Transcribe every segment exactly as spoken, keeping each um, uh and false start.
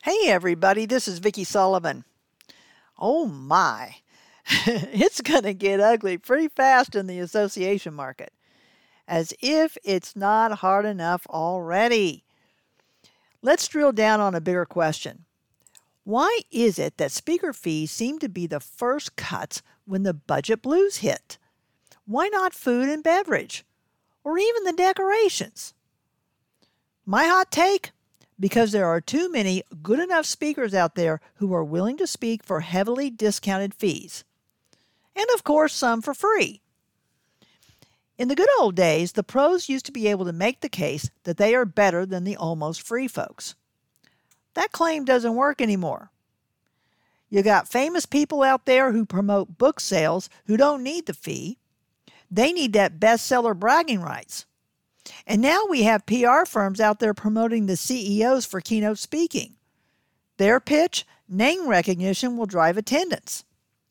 Hey everybody, this is Vicki Sullivan. Oh my, it's going to get ugly pretty fast in the association market, as if it's not hard enough already. Let's drill down on a bigger question. Why is it that speaker fees seem to be the first cuts when the budget blues hit? Why not food and beverage, or even the decorations? My hot take? Because there are too many good enough speakers out there who are willing to speak for heavily discounted fees. And of course, some for free. In the good old days, the pros used to be able to make the case that they are better than the almost free folks. That claim doesn't work anymore. You got famous people out there who promote book sales who don't need the fee. They need that bestseller bragging rights. And now we have P R firms out there promoting the C E Os for keynote speaking. Their pitch, name recognition, will drive attendance.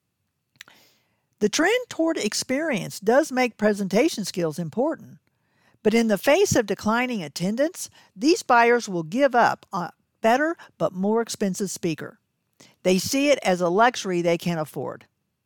The trend toward experience does make presentation skills important, but in the face of declining attendance, these buyers will give up a better but more expensive speaker. They see it as a luxury they can afford.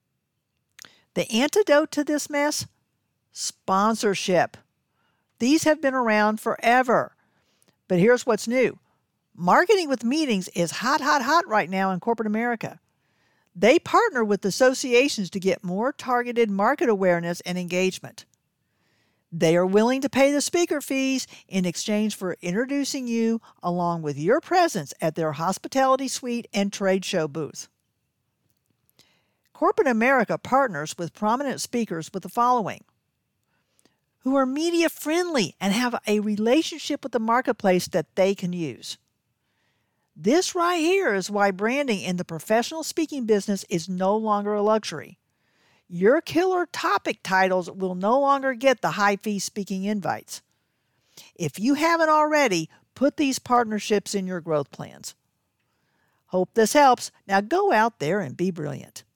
The antidote to this mess? Sponsorship. These have been around forever. But here's what's new. Marketing with meetings is hot, hot, hot right now in corporate America. They partner with associations to get more targeted market awareness and engagement. They are willing to pay the speaker fees in exchange for introducing you along with your presence at their hospitality suite and trade show booth. Corporate America partners with prominent speakers with the following: who are media friendly and have a relationship with the marketplace that they can use. This right here is why branding in the professional speaking business is no longer a luxury. Your killer topic titles will no longer get the high fee speaking invites. If you haven't already, put these partnerships in your growth plans. Hope this helps. Now go out there and be brilliant.